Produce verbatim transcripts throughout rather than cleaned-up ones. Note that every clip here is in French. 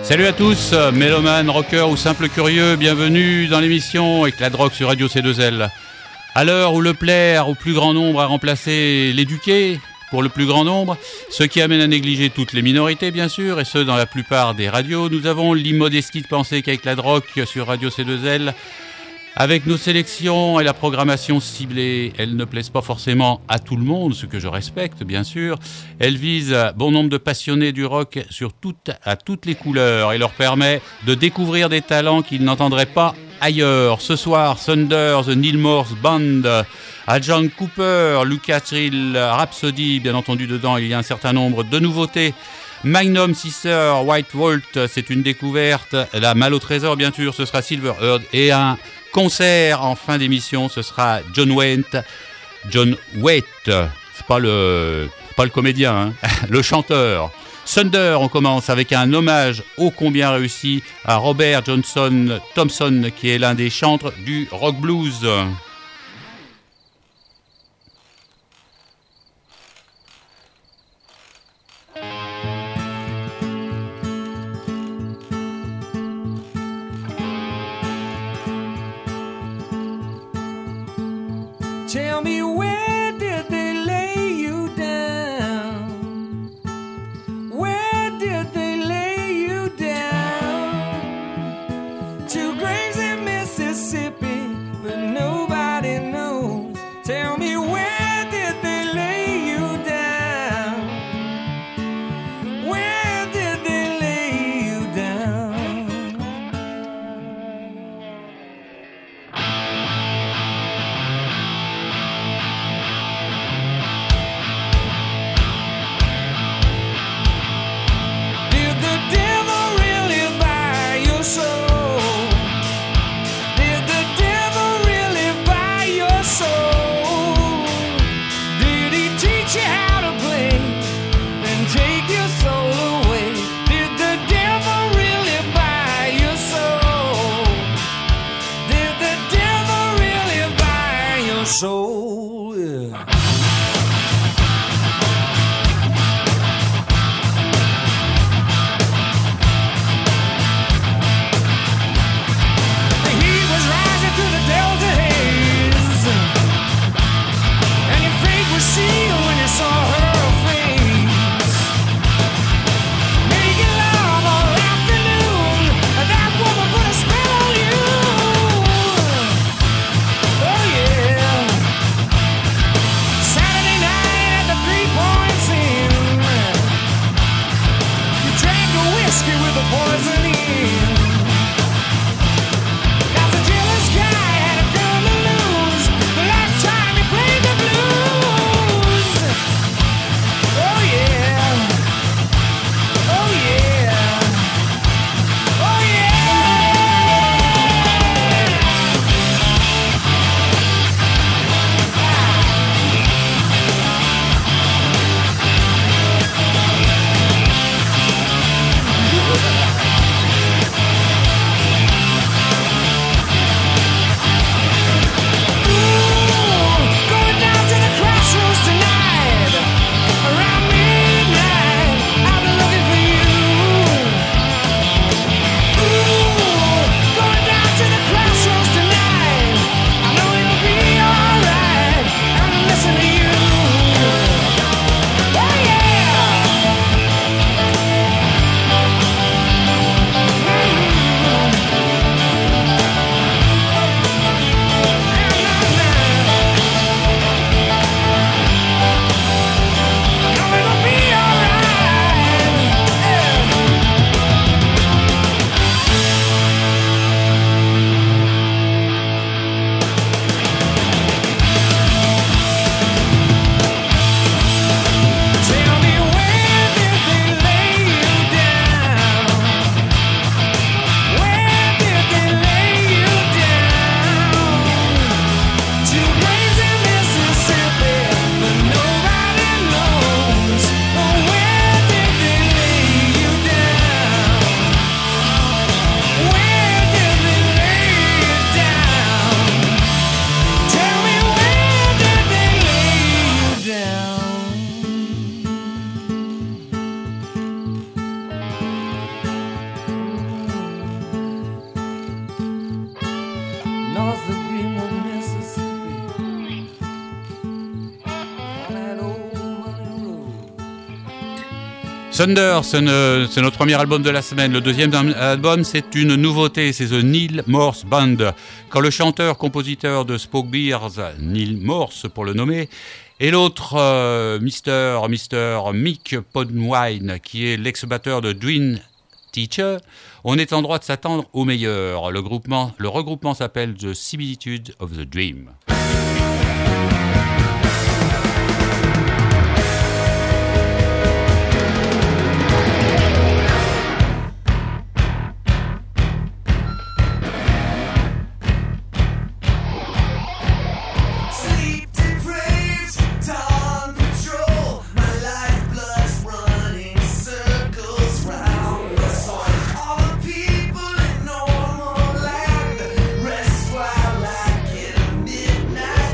Salut à tous, mélomanes, rockers ou simples curieux, bienvenue dans l'émission Éclat de rock sur Radio C deux L. À l'heure où le plaire au plus grand nombre a remplacé l'éduquer pour le plus grand nombre, ce qui amène à négliger toutes les minorités bien sûr, et ce dans la plupart des radios, nous avons l'immodestie de penser qu'Éclat de rock sur Radio C deux L, avec nos sélections et la programmation ciblée, elles ne plaisent pas forcément à tout le monde, ce que je respecte bien sûr. Elles visent bon nombre de passionnés du rock sur toutes, à toutes les couleurs et leur permet de découvrir des talents qu'ils n'entendraient pas ailleurs. Ce soir, Thunder, The Neil Morse Band, à John Cooper, Lucas Trill, Rhapsody, bien entendu dedans il y a un certain nombre de nouveautés. Magnum Sister, White Vault, c'est une découverte. La Mal au Trésor bien sûr, ce sera Silver Heard et un concert en fin d'émission, ce sera John Waite. John Waite, c'est pas le, pas le comédien, hein, le chanteur. Thunder, on commence avec un hommage ô combien réussi à Robert Johnson Thompson, qui est l'un des chantres du rock blues. Tell me, where did they lay you down? Where did they lay you down? Two graves in Mississippi, but nobody knows. Tell me, where did they lay you down? Where did they lay you down? Soul, yeah. The heat was rising through the Delta haze, and your fate was sealed when you saw her face. Making love all afternoon, and that woman put a spell on you. Oh yeah. Saturday night at the Three Points Inn, you drank a whiskey with the poison in. 'Cause the jealous guy had a girl to lose the last time he played the blues. Oh yeah. Oh yeah. Oh yeah. Thunder, c'est, ne, c'est notre premier album de la semaine. Le deuxième album, c'est une nouveauté, c'est The Neil Morse Band. Quand le chanteur-compositeur de Spoke Bears, Neil Morse pour le nommer, et l'autre, euh, Mister Mister Mick Podwine, qui est l'ex-batteur de Dream Teacher, on est en droit de s'attendre au meilleur. Le, groupement, le regroupement s'appelle The Similitude of the Dream. Midnight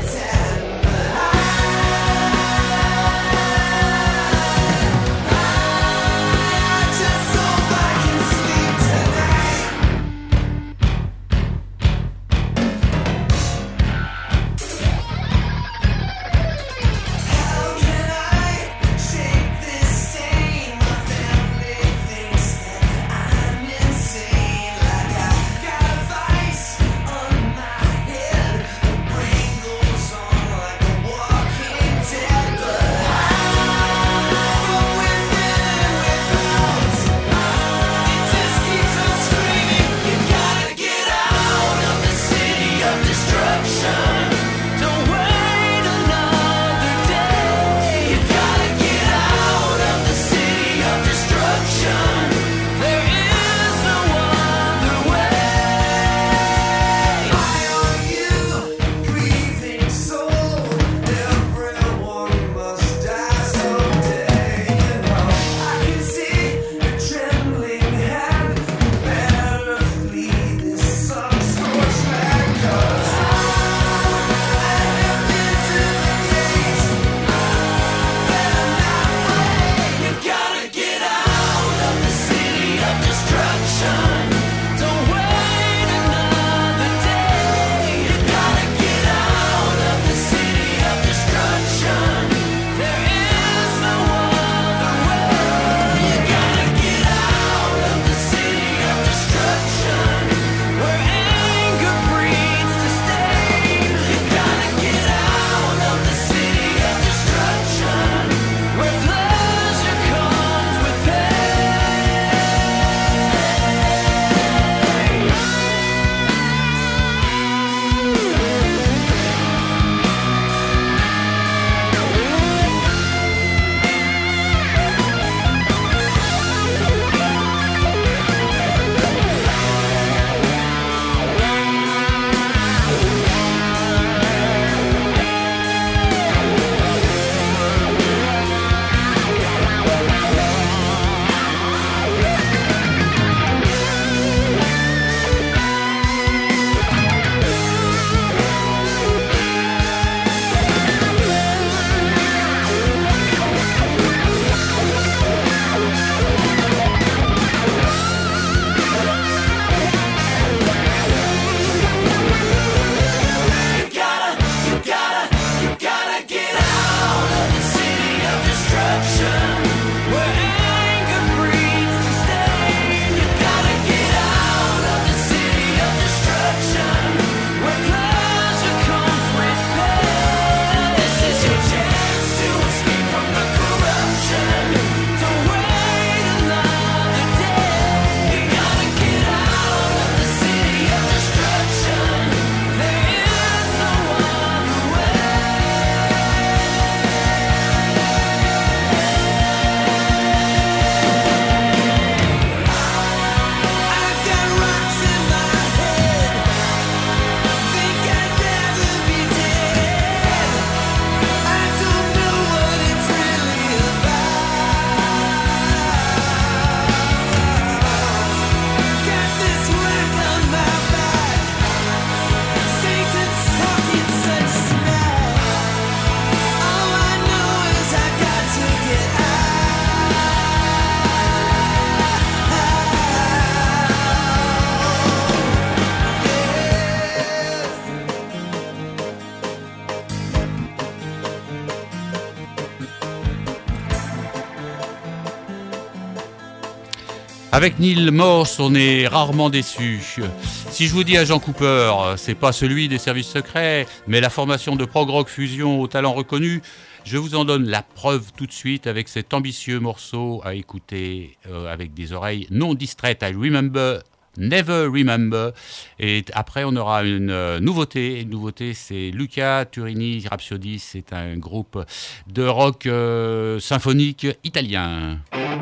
Avec Neil Morse, on est rarement déçu. Si je vous dis Agent Cooper, c'est pas celui des services secrets, mais la formation de prog rock fusion au talent reconnu. Je vous en donne la preuve tout de suite avec cet ambitieux morceau à écouter euh, avec des oreilles non distraites. I remember, never remember. Et après, on aura une euh, nouveauté. Une nouveauté, c'est Luca Turini Rhapsody. C'est un groupe de rock euh, symphonique italien.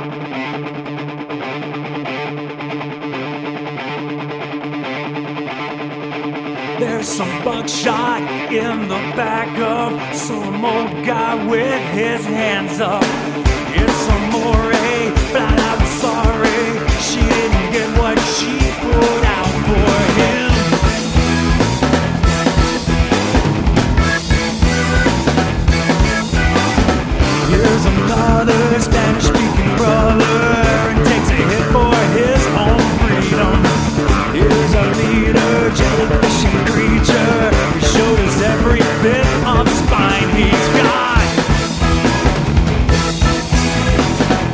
There's some buckshot in the back of some old guy with his hands up. It's some more flat out sorry she didn't get what she put out for him. Here's another Spanish-speaking brother and takes a hit for his own freedom. Here's a leader, jellyfishing creature who showed us every bit of spine he's got.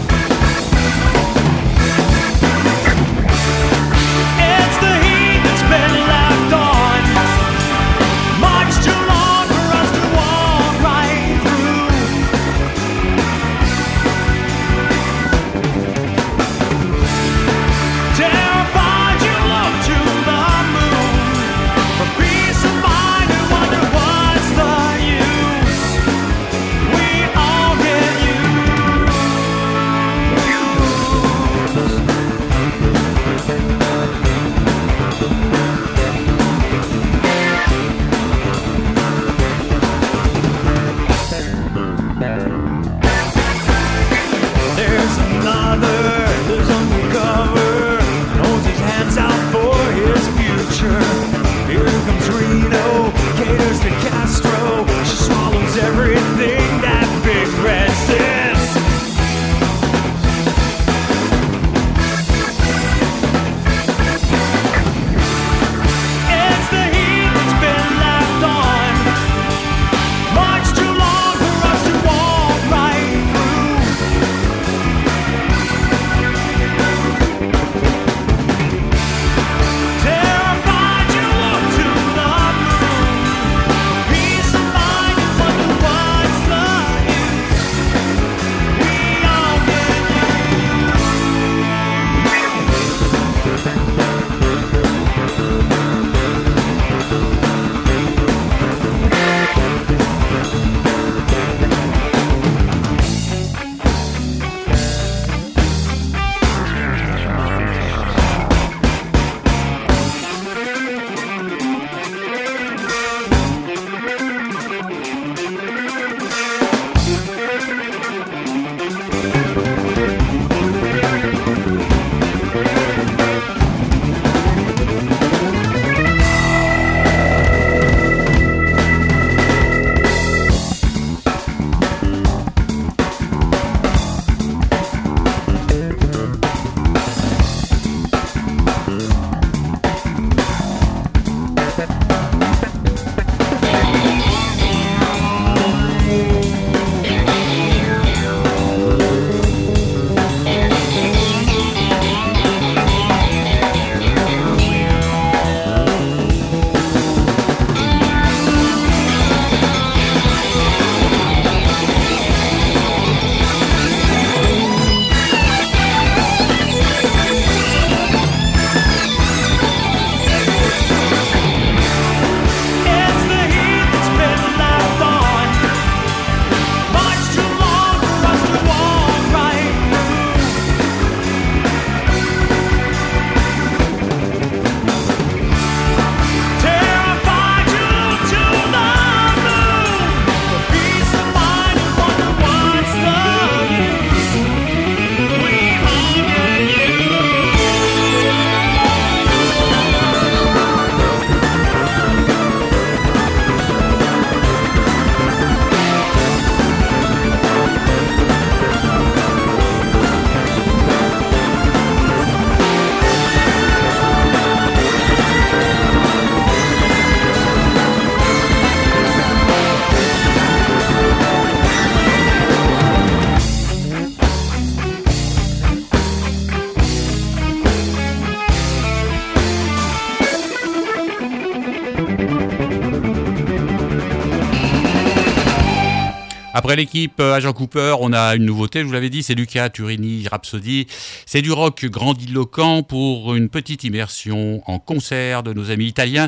Après l'équipe Agent Cooper, on a une nouveauté, je vous l'avais dit, c'est Luca Turini Rhapsody. C'est du rock grandiloquent pour une petite immersion en concert de nos amis italiens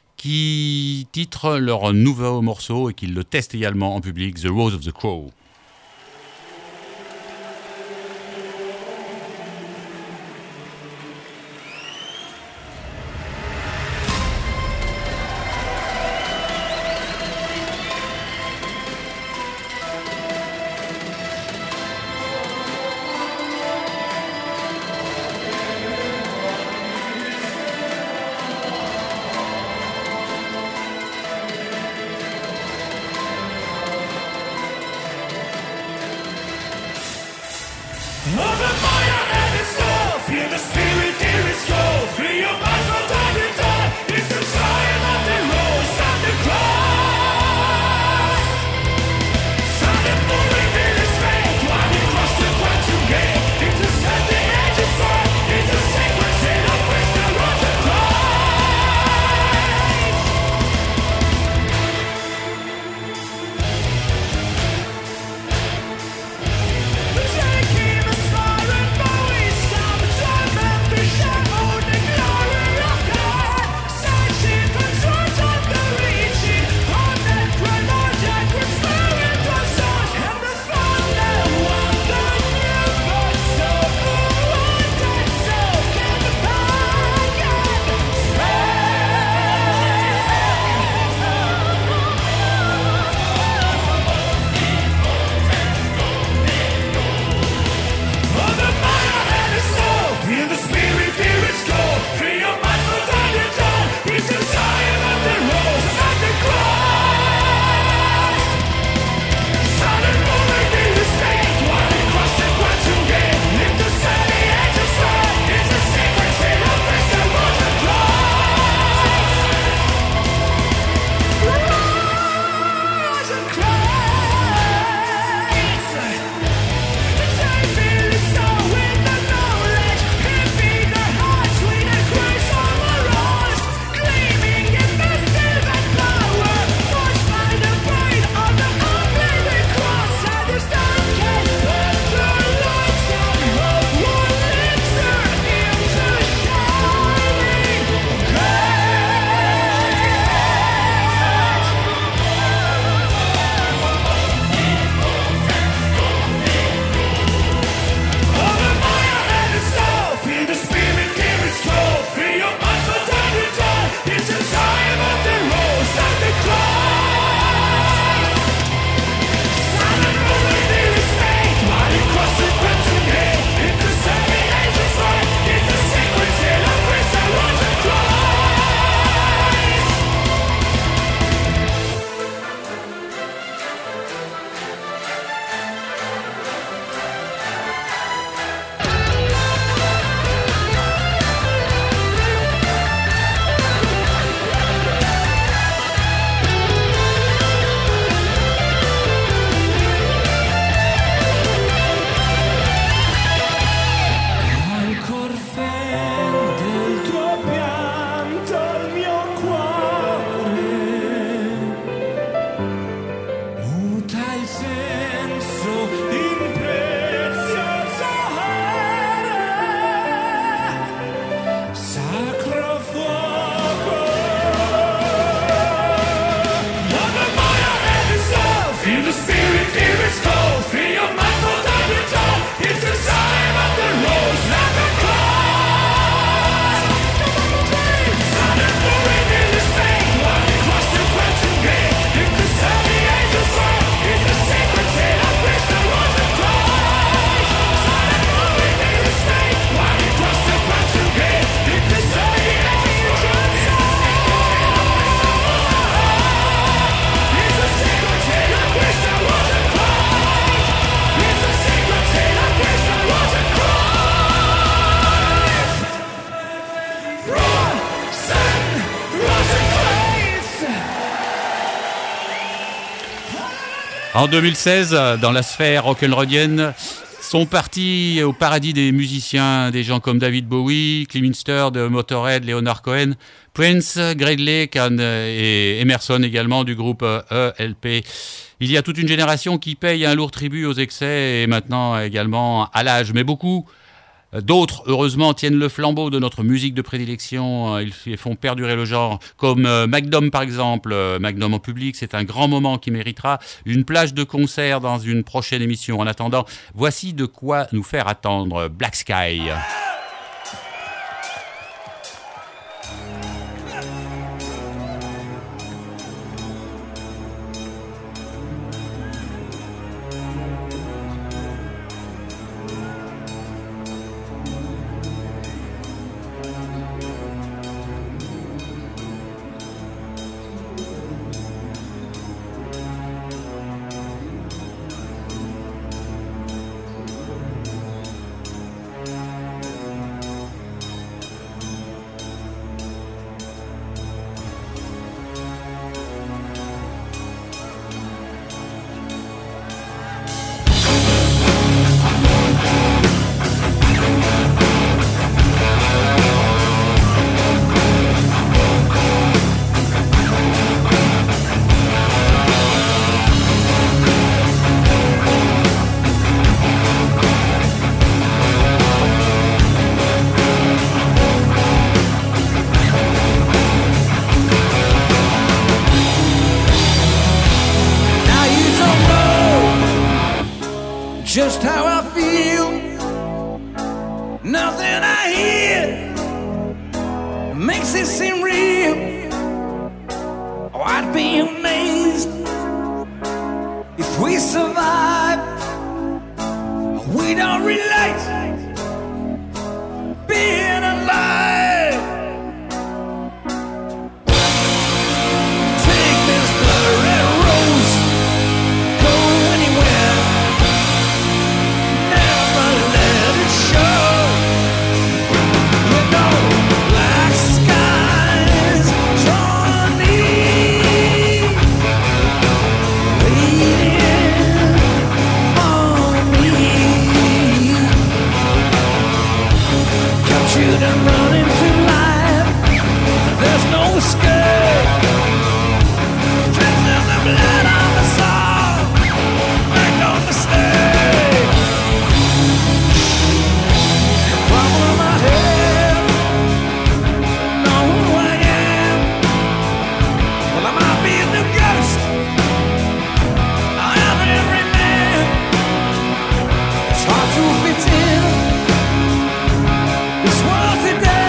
qui titrent leur nouveau morceau et qui le testent également en public, The Rose of the Crow. En deux mille seize, dans la sphère rock'n'rollienne, sont partis au paradis des musiciens, des gens comme David Bowie, Cliff Minster de Motorhead, Leonard Cohen, Prince, Greg Lake et Emerson également du groupe E L P. Il y a toute une génération qui paye un lourd tribut aux excès et maintenant également à l'âge. Mais beaucoup d'autres, heureusement, tiennent le flambeau de notre musique de prédilection. Ils font perdurer le genre, comme Magnum par exemple. Magnum en public, c'est un grand moment qui méritera une plage de concert dans une prochaine émission. En attendant, voici de quoi nous faire attendre Black Sky. Just how I feel, nothing I hear makes it seem real. Oh, I'd be amazed if we survive. We don't relate being alive. Take this blood red rose, go anywhere. And running through life, there's no escape. Drinking the blood on the soul, make no mistake. Problem I have, know who I am. Well, I might be a new ghost, I am every man. It's hard to fit in this world today.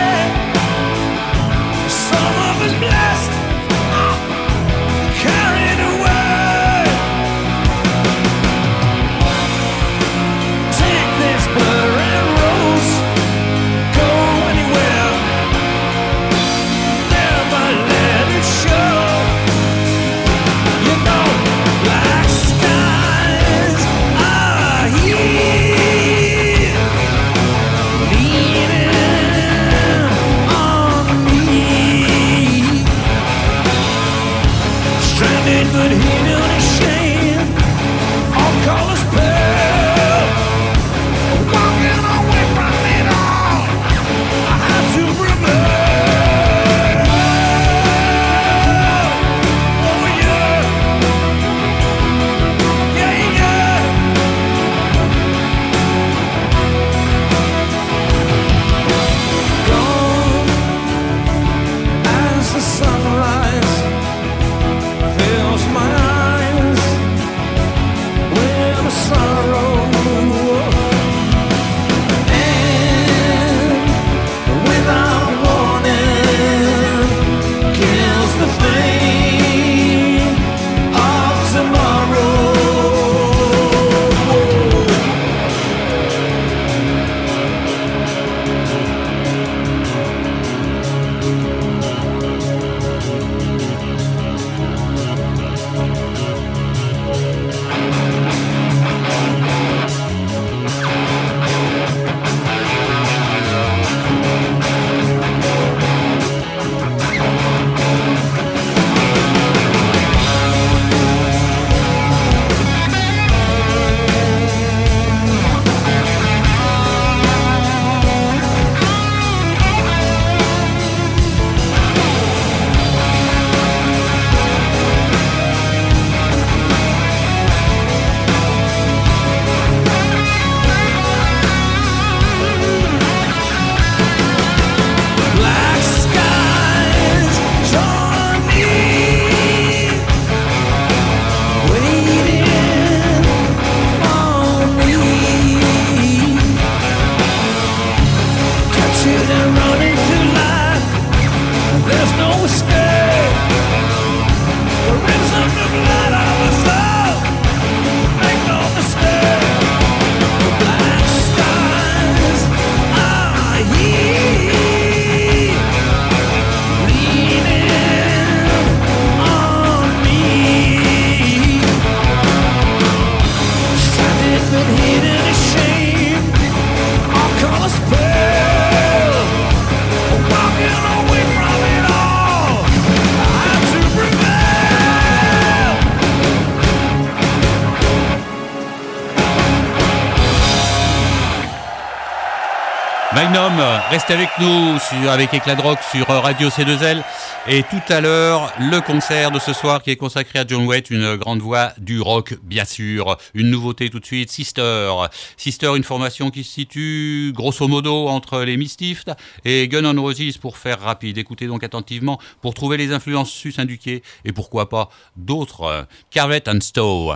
Magnum, restez avec nous sur, avec Éclat de Rock sur Radio C deux L. Et tout à l'heure, le concert de ce soir qui est consacré à John Waite, une grande voix du rock, bien sûr. Une nouveauté tout de suite, Sister. Sister, une formation qui se situe grosso modo entre les Misfits et Guns N' Roses pour faire rapide. Écoutez donc attentivement pour trouver les influences sus-indiquées et pourquoi pas d'autres. Carvet and Stowe.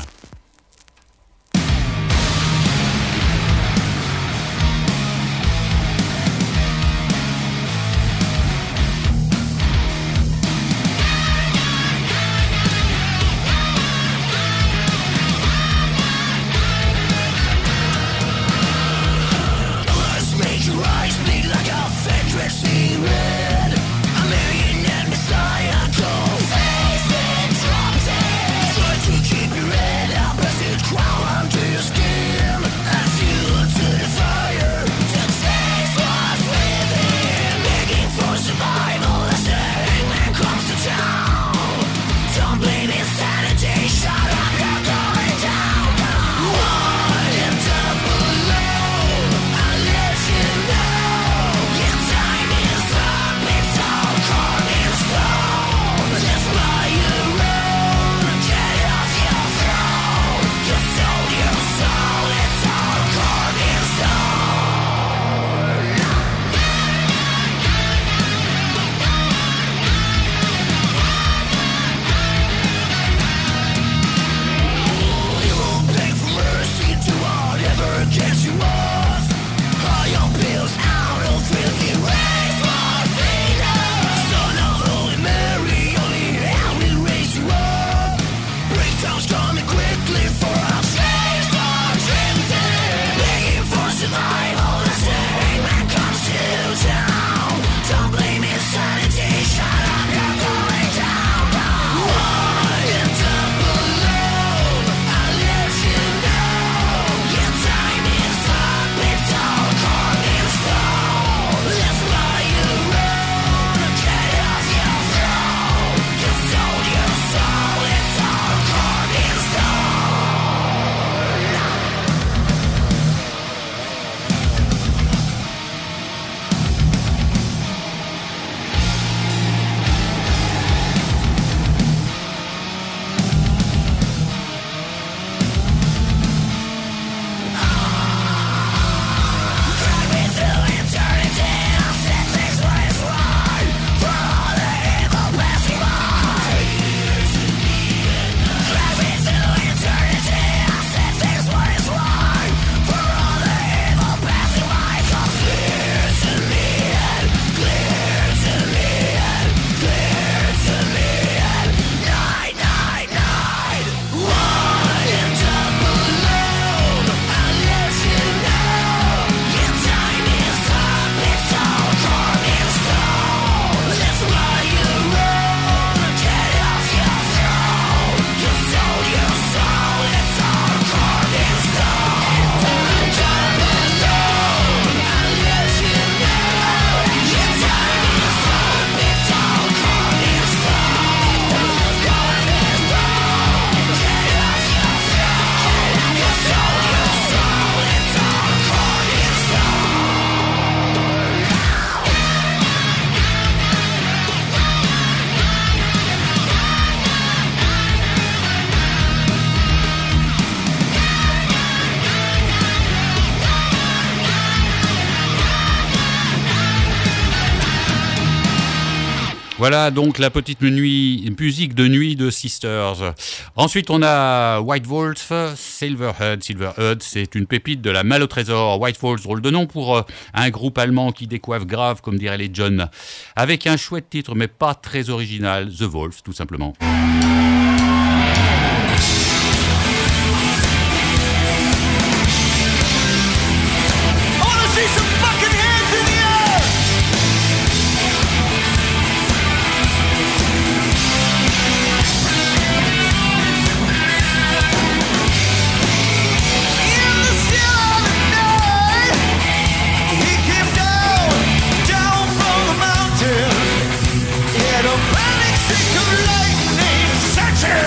Voilà donc la petite nuit, musique de nuit de Sisters. Ensuite, on a White Wolf, Silverhead. Silverhead, c'est une pépite de la Malle au Trésor. White Wolf, drôle de nom pour un groupe allemand qui décoiffe grave, comme diraient les jeunes. Avec un chouette titre, mais pas très original, The Wolf, tout simplement. Panic, sick of lightning, searching.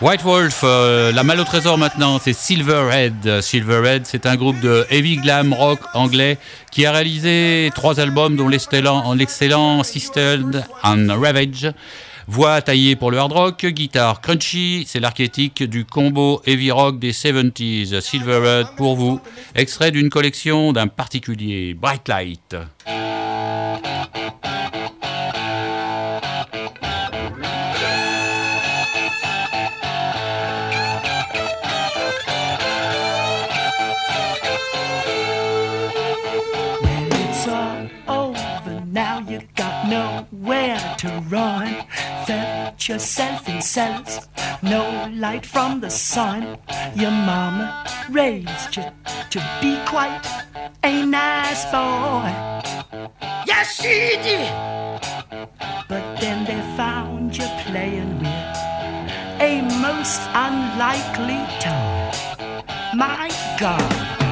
White Wolf, euh, la malle au trésor maintenant, c'est Silverhead. Silverhead, c'est un groupe de heavy glam rock anglais qui a réalisé trois albums, dont l'excellent, l'excellent System and Ravage. Voix taillée pour le hard rock, guitare crunchy, c'est l'archétype du combo heavy rock des soixante-dix. Silverhead pour vous, extrait d'une collection d'un particulier, Bright Light. Nowhere to run, felt yourself in cells, no light from the sun. Your mama raised you to be quite a nice boy. Yes, she did. But then they found you playing with a most unlikely toy. My God.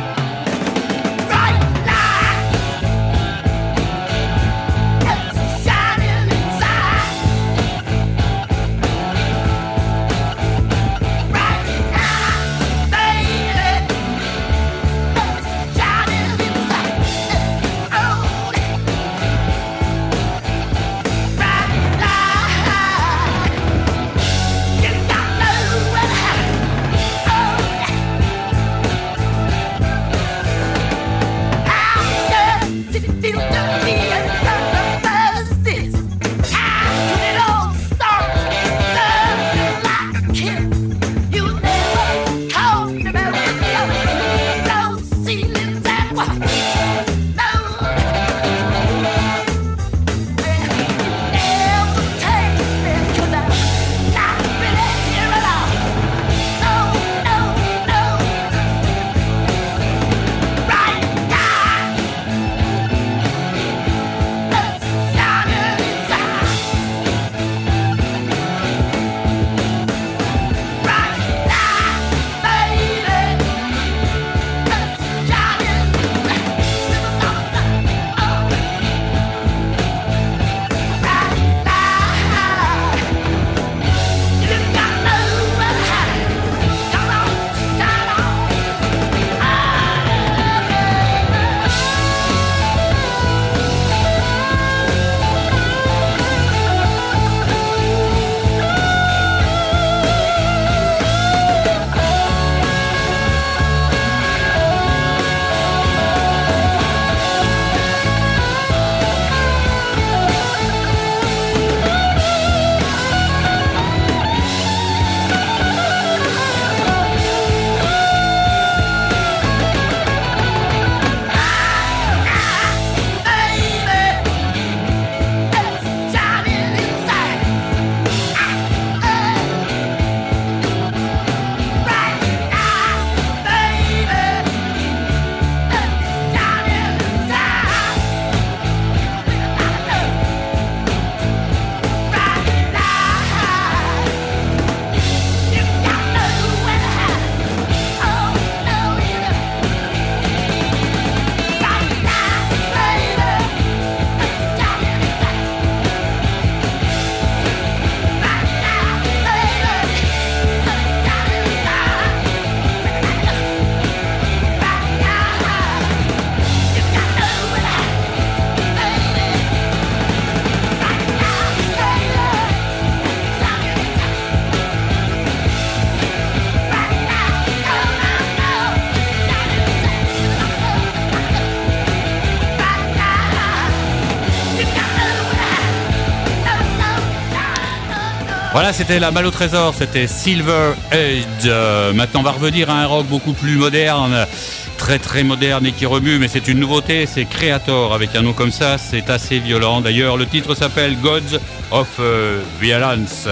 Voilà, c'était la balle au trésor, c'était Silverhead. Euh, maintenant, on va revenir à un rock beaucoup plus moderne, très très moderne et qui remue, mais c'est une nouveauté, c'est Creator, avec un nom comme ça, c'est assez violent. D'ailleurs, le titre s'appelle Gods of euh, Violence.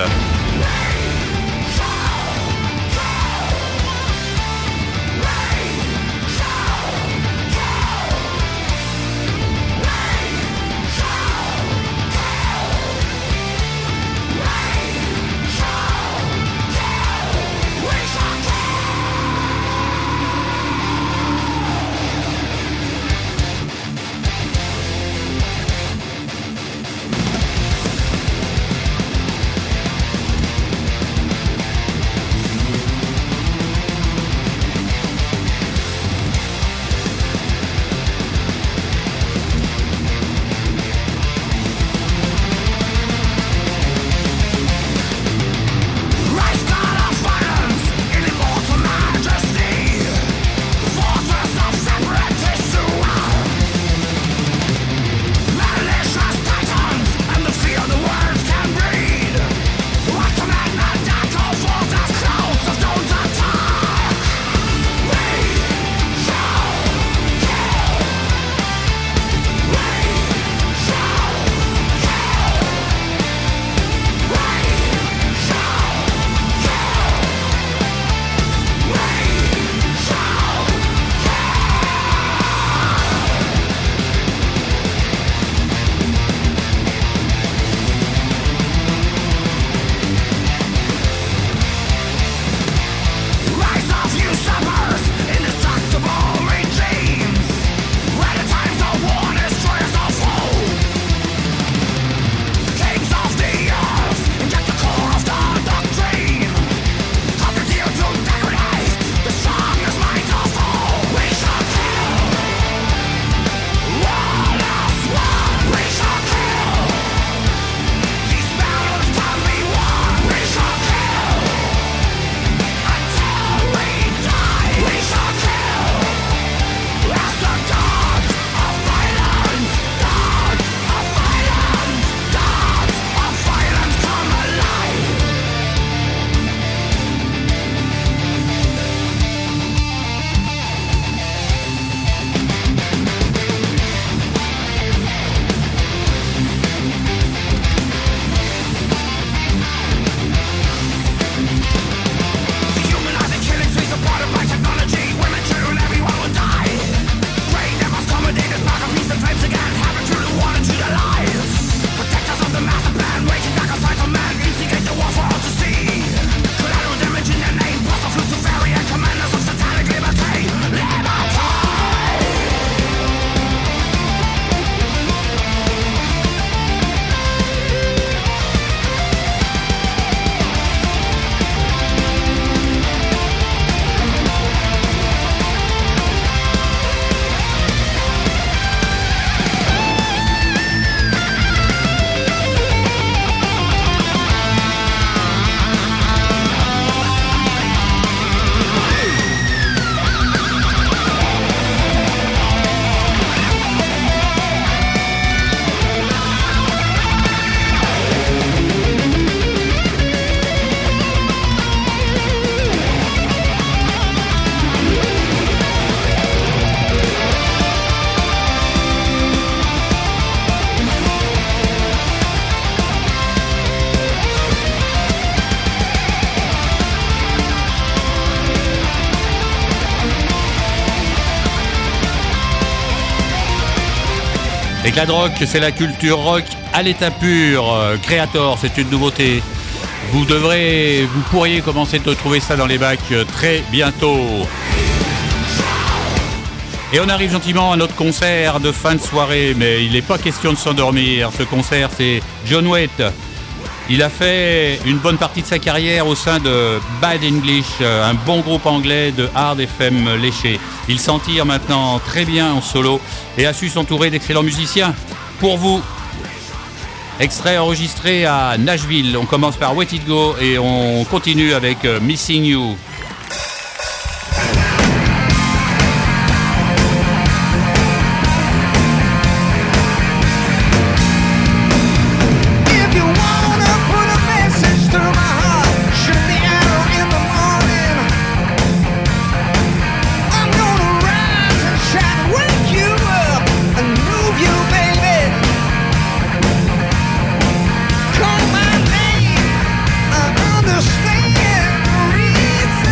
Et que la drogue, c'est la culture rock à l'état pur. Euh, Creator, c'est une nouveauté. Vous devrez, vous pourriez commencer de trouver ça dans les bacs euh, très bientôt. Et on arrive gentiment à notre concert de fin de soirée, mais il n'est pas question de s'endormir. Ce concert, c'est John Waite. Il a fait une bonne partie de sa carrière au sein de Bad English, un bon groupe anglais de hard F M léché. Il s'en tire maintenant très bien en solo et a su s'entourer d'excellents musiciens. Pour vous, extrait enregistré à Nashville. On commence par Let It Go et on continue avec Missing You. Understand the reason.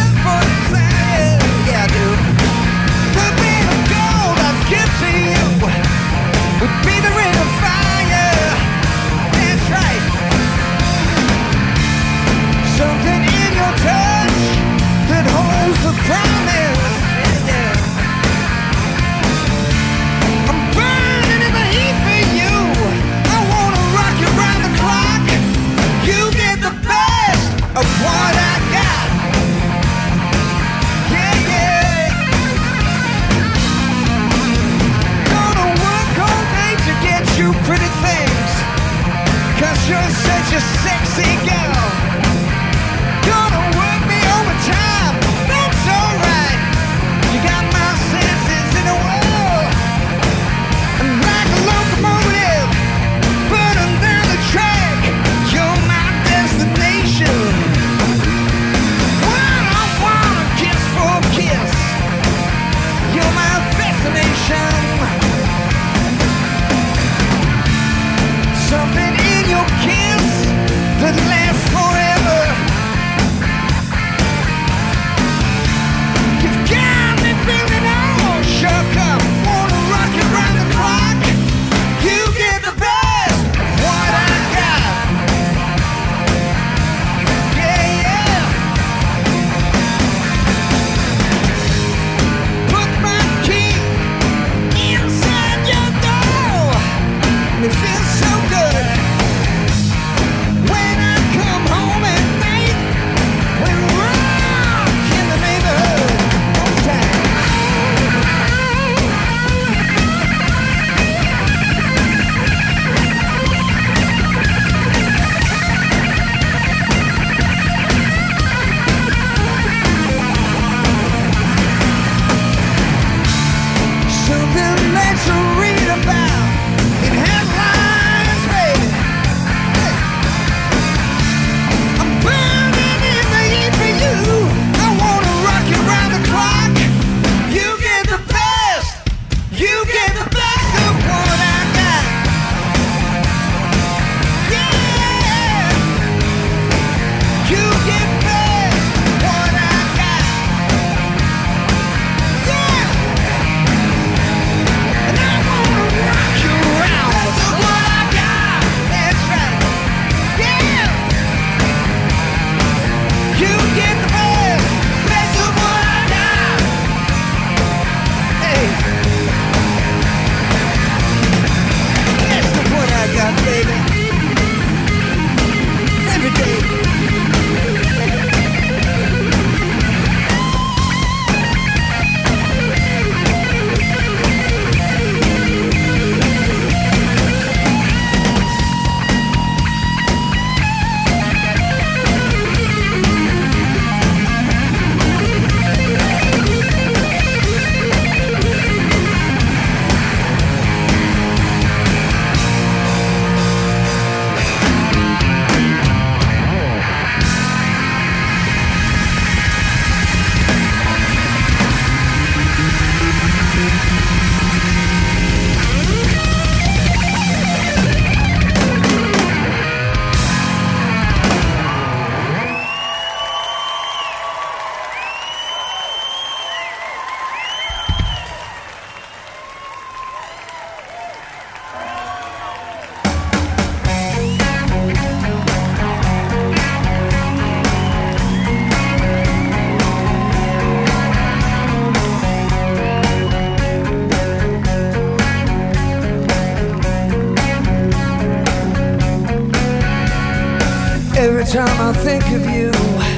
time I think of you,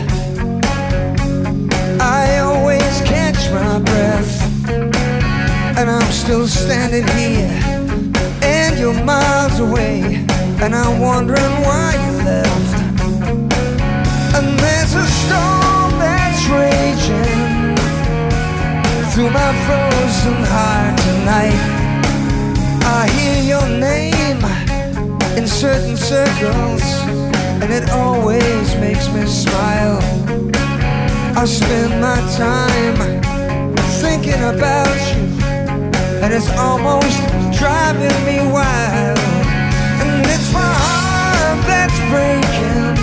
I always catch my breath. And I'm still standing here, and you're miles away, and I'm wondering why you left. And there's a storm that's raging through my frozen heart tonight. I hear your name in certain circles, and it always makes me smile. I spend my time thinking about you, and it's almost driving me wild. And it's my heart that's breaking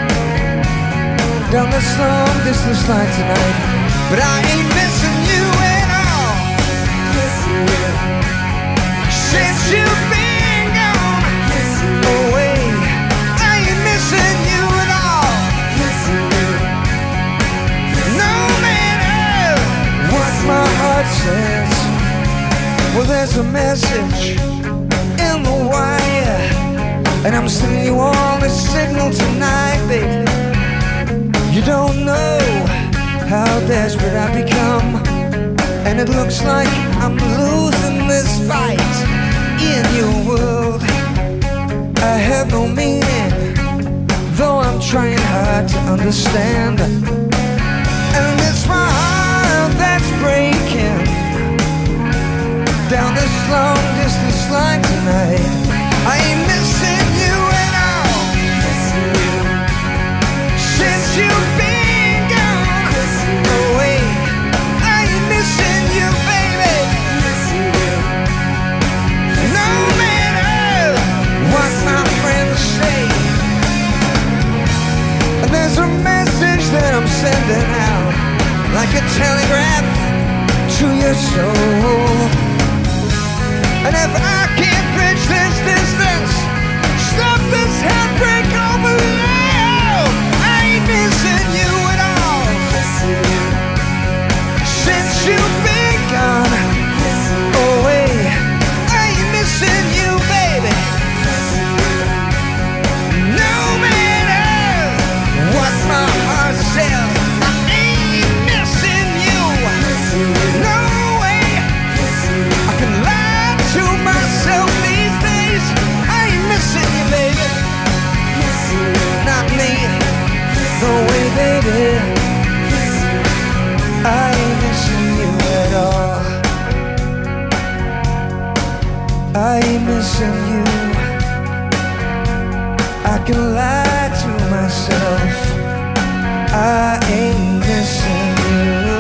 down this long distance line tonight. But I ain't missing you at all. Since you've been gone away, I ain't missing you at all. No matter what my heart says, well, there's a message in the wire, and I'm sending you all this signal tonight, baby. You don't know how desperate I've become, and it looks like I'm losing this fight in your world. I have no meaning, though I'm trying hard to understand. And it's my heart that's breaking down this long distance line tonight. I ain't missing you at all. Since you've been gone away, I ain't missing you, baby. No matter what my friends say, there's a message that I'm sending out, like a telegraph to your soul. And if I can't bridge this distance, stop this heartbreak over now, I ain't missing you at all. Since you've been gone away, I ain't missing you, baby. No matter what my heart says, I ain't missing you. No way I can lie to myself these days. I ain't missing you, baby. Not me. No way, baby. I ain't missing you at all. I ain't missing you. I can lie to myself. I ain't missing you.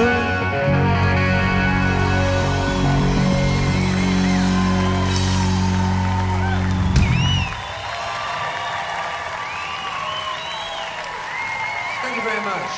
Thank you very much.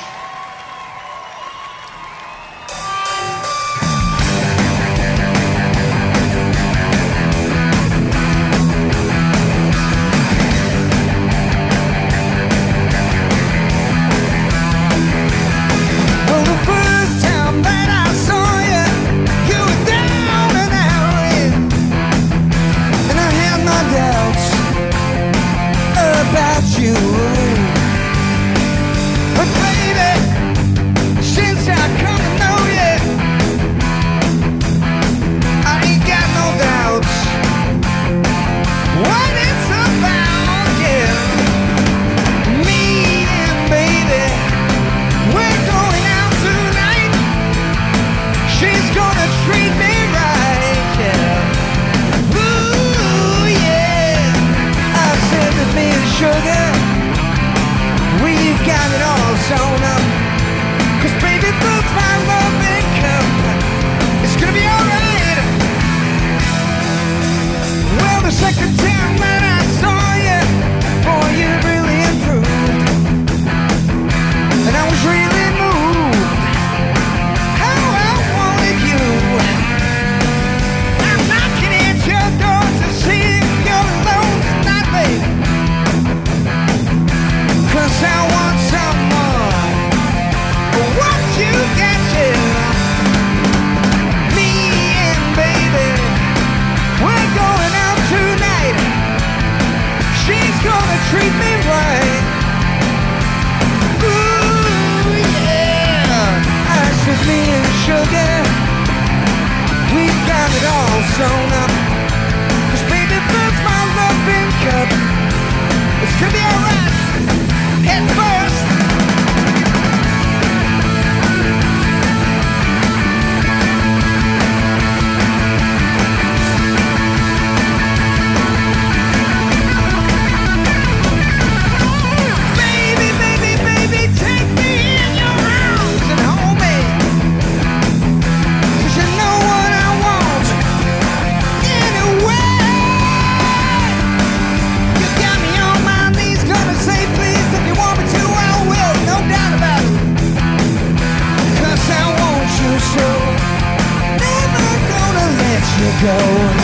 go.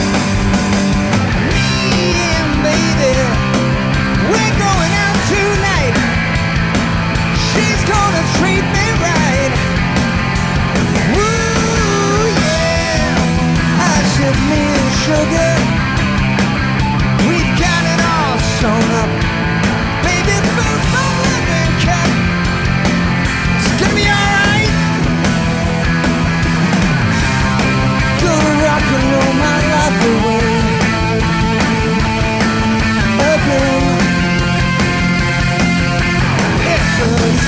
Yeah, baby, we're going out tonight. She's gonna treat me right. Ooh, yeah, I said me and sugar, we've got it all sewn up. Baby, food from living cut. It's gonna be alright. Gonna rock and roll my life away. Again. Efforts.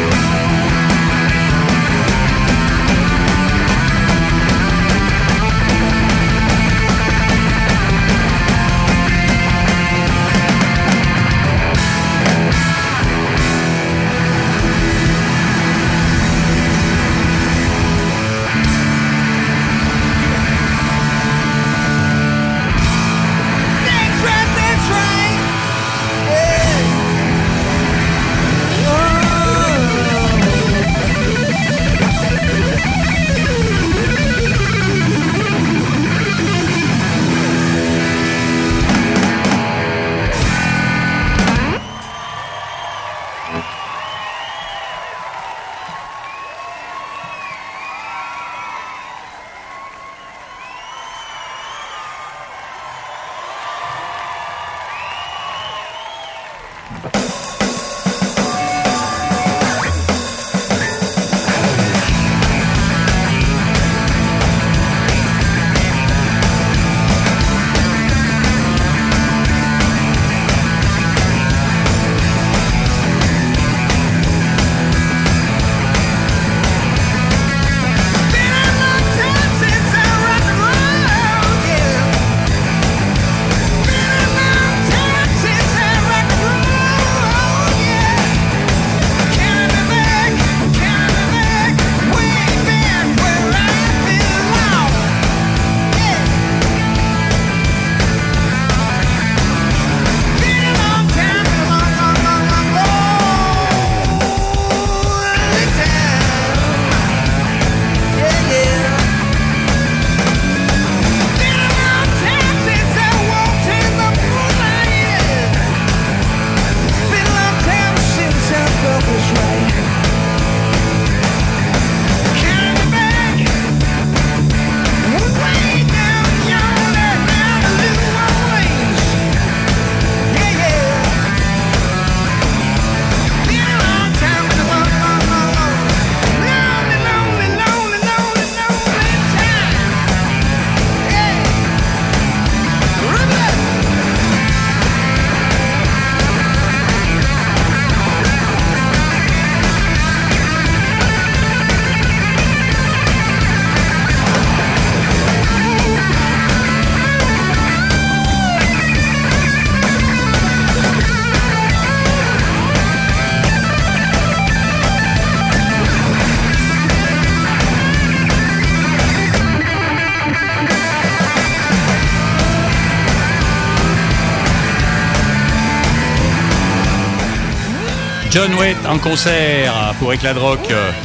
John Waite en concert pour Éclat de Rock.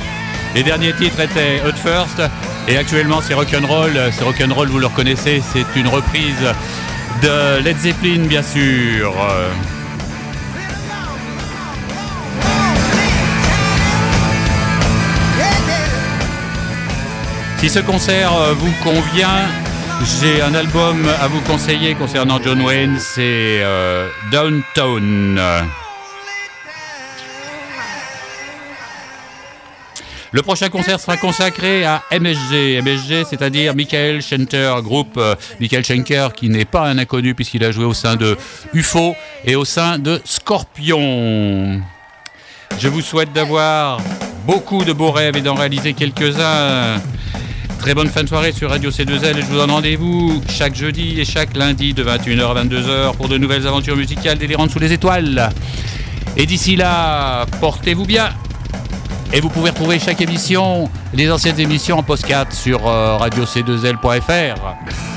Les derniers titres étaient Hot First et actuellement c'est Rock'n'Roll. C'est Rock'n'Roll, vous le reconnaissez, c'est une reprise de Led Zeppelin bien sûr. Si ce concert vous convient, j'ai un album à vous conseiller concernant John Wayne, c'est euh, Downtown. Le prochain concert sera consacré à M S G. M S G, c'est-à-dire Michael Schenker, groupe euh, Michael Schenker, qui n'est pas un inconnu puisqu'il a joué au sein de U F O et au sein de Scorpion. Je vous souhaite d'avoir beaucoup de beaux rêves et d'en réaliser quelques-uns. Très bonne fin de soirée sur Radio C deux L et je vous donne rendez-vous chaque jeudi et chaque lundi de vingt et une heures à vingt-deux heures pour de nouvelles aventures musicales délirantes sous les étoiles. Et d'ici là, portez-vous bien. Et vous pouvez retrouver chaque émission, les anciennes émissions en podcast sur euh, radio c deux l point f r.